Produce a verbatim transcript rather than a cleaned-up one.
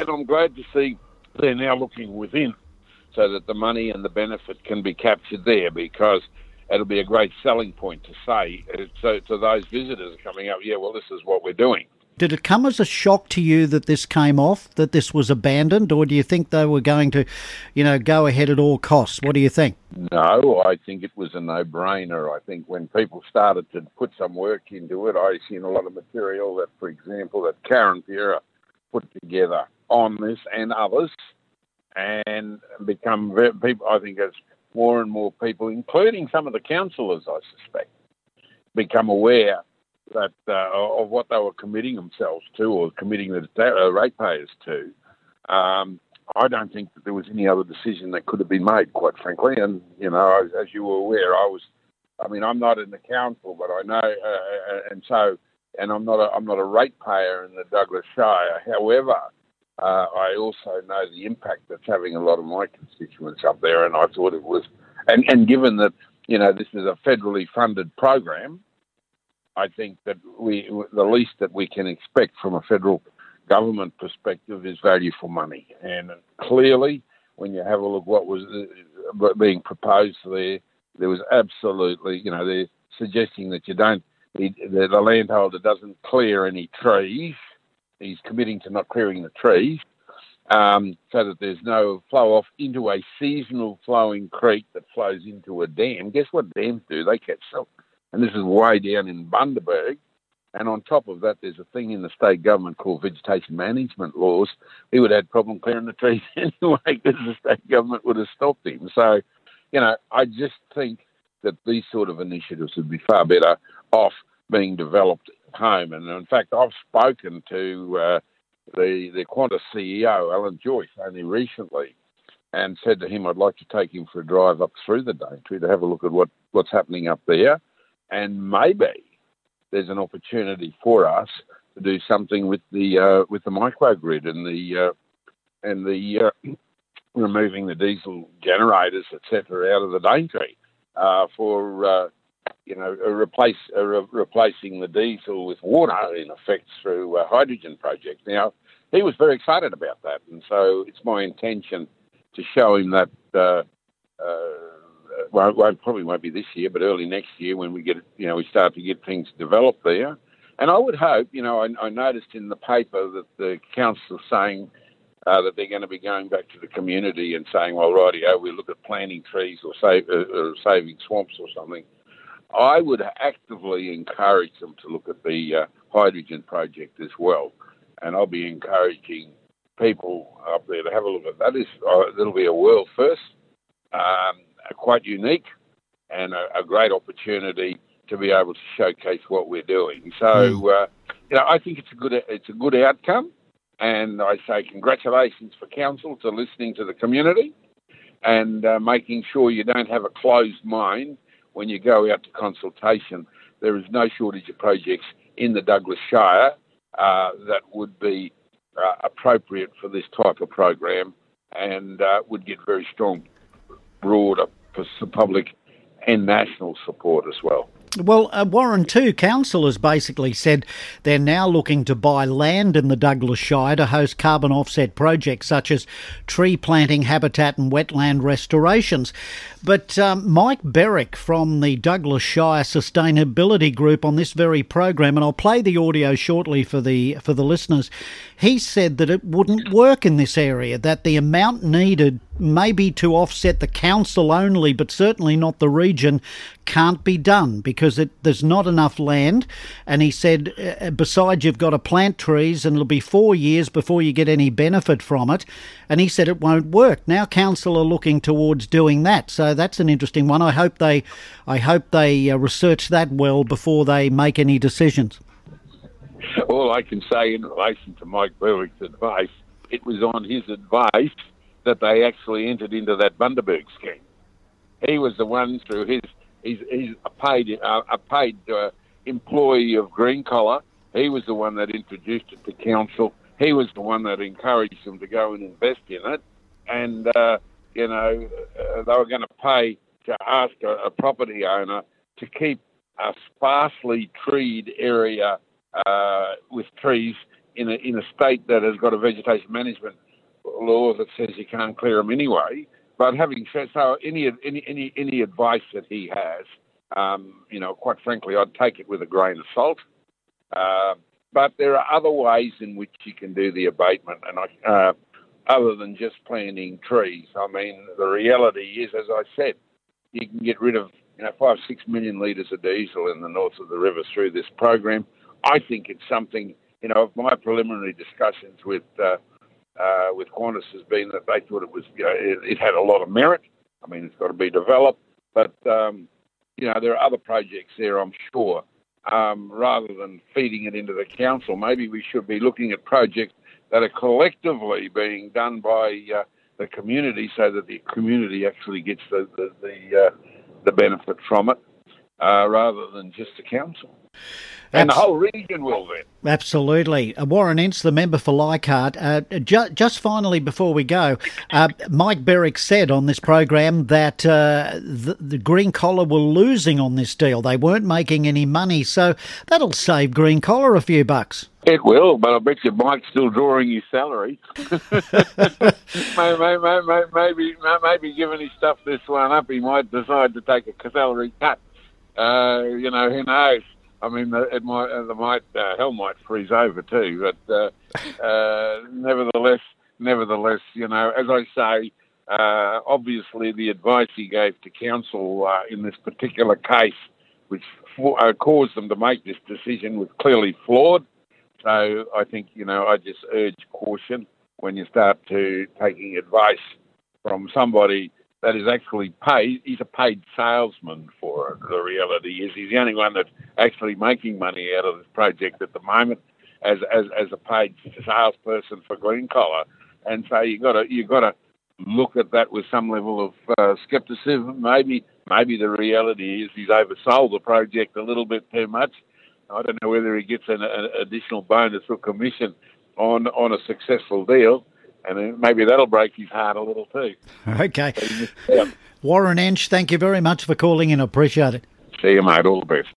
and I'm glad to see they're now looking within so that the money and the benefit can be captured there, because it'll be a great selling point to say so to those visitors coming up, yeah, well, this is what we're doing. Did it come as a shock to you that this came off, that this was abandoned, or do you think they were going to, you know, go ahead at all costs? What do you think? No, I think it was a no-brainer. I think when people started to put some work into it, I've seen a lot of material that, for example, that Karen Piera put together on this and others, and become very, people. I think as more and more people, including some of the councillors, I suspect, become aware that uh, of what they were committing themselves to, or committing the uh, ratepayers to. Um, I don't think that there was any other decision that could have been made, quite frankly. And, you know, as, as you were aware, I was, I mean, I'm not in the council, but I know, uh, and so, and I'm not a, I'm not a ratepayer in the Douglas Shire. However, uh, I also know the impact that's having a lot of my constituents up there, and I thought it was, and, and given that, you know, this is a federally funded program, I think that we, the least that we can expect from a federal government perspective is value for money. And clearly, when you have a look what was being proposed there, there was absolutely, you know, they're suggesting that you don't, that the landholder doesn't clear any trees. He's committing to not clearing the trees, um, so that there's no flow off into a seasonal flowing creek that flows into a dam. Guess what dams do? They catch silt. And this is way down in Bundaberg. And on top of that, there's a thing in the state government called vegetation management laws. He would have had problem clearing the trees anyway, because the state government would have stopped him. So, you know, I just think that these sort of initiatives would be far better off being developed at home. And in fact, I've spoken to uh, the, the Qantas C E O, Alan Joyce, only recently, and said to him, I'd like to take him for a drive up through the Daintree to have a look at what, what's happening up there. And maybe there's an opportunity for us to do something with the uh, with the microgrid and the uh, and the uh, removing the diesel generators, et cetera, out of the Daintree uh, for uh, you know a replace uh, re- replacing the diesel with water, in effect, through a hydrogen project. Now, he was very excited about that, and so it's my intention to show him that. Uh, uh, Well, well, probably won't be this year, but early next year when we get, you know, we start to get things developed there. And I would hope, you know, I, I noticed in the paper that the council saying uh, that they're going to be going back to the community and saying, well, rightio, we look at planting trees or, save, uh, or saving swamps or something. I would actively encourage them to look at the uh, hydrogen project as well. And I'll be encouraging people up there to have a look at that. Is uh, it'll be a world first. Um, quite unique and a, a great opportunity to be able to showcase what we're doing. So, uh, you know, I think it's a good it's a good outcome, and I say congratulations for council to listening to the community and uh, making sure you don't have a closed mind when you go out to consultation. There is no shortage of projects in the Douglas Shire uh, that would be uh, appropriate for this type of program and uh, would get very strong, broader public and national support as well. Well, uh, Warren, too, councillors basically said they're now looking to buy land in the Douglas Shire to host carbon offset projects such as tree planting, habitat and wetland restorations. But um, Mike Berwick from the Douglas Shire Sustainability Group on this very program, and I'll play the audio shortly for the for the listeners, he said that it wouldn't work in this area, that the amount needed maybe to offset the council only, but certainly not the region, can't be done because it, there's not enough land. And he said, uh, besides, you've got to plant trees and it'll be four years before you get any benefit from it. And he said it won't work. Now council are looking towards doing that. So that's an interesting one. I hope they, I hope they uh, research that well before they make any decisions. All I can say in relation to Mike Berwick's advice, it was on his advice that they actually entered into that Bundaberg scheme. He was the one through his, he's, he's a paid, uh, a paid uh, employee of Green Collar. He was the one that introduced it to council. He was the one that encouraged them to go and invest in it. And, uh, you know, uh, they were going to pay to ask a, a property owner to keep a sparsely treed area uh, with trees in a in a state that has got a vegetation management law that says you can't clear them anyway. But having said so, any any any any advice that he has, um, you know, quite frankly, I'd take it with a grain of salt. Uh, but there are other ways in which you can do the abatement, and I, uh, other than just planting trees. I mean, the reality is, as I said, you can get rid of you know five six million litres of diesel in the north of the river through this program. I think it's something. You know, my preliminary discussions with uh, uh, with Qantas has been that they thought it was, you know, it, it had a lot of merit. I mean, it's got to be developed, but um, you know, there are other projects there, I'm sure. Um, rather than feeding it into the council, maybe we should be looking at projects that are collectively being done by uh, the community, so that the community actually gets the the the, uh, the benefit from it, uh, rather than just the council. And Abs- the whole region will then. Absolutely. Uh, Warren Ince, the member for Leichhardt. Uh, ju- just finally, before we go, uh, Mike Berwick said on this program that uh, the, the Green Collar were losing on this deal. They weren't making any money, so that'll save Green Collar a few bucks. It will, but I bet you Mike's still drawing his salary. maybe, maybe, maybe, maybe given his stuff this one up, he might decide to take a salary cut. Uh, you know, who knows? I mean, it might, the might, uh, hell might freeze over too. But uh, uh, nevertheless, nevertheless, you know, as I say, uh, obviously the advice he gave to council uh, in this particular case, which for, uh, caused them to make this decision, was clearly flawed. So I think, you know, I just urge caution when you start to taking advice from somebody that is actually paid. He's a paid salesman for it. The reality is he's the only one that's actually making money out of this project at the moment as as, as a paid salesperson for Green Collar. And so you got to you got to look at that with some level of uh, scepticism. Maybe maybe the reality is he's oversold the project a little bit too much. I don't know whether he gets an, an additional bonus or commission on on a successful deal. And then maybe that'll break his heart a little too. Okay. Warren Ince, thank you very much for calling in. I appreciate it. See you, mate. All the best.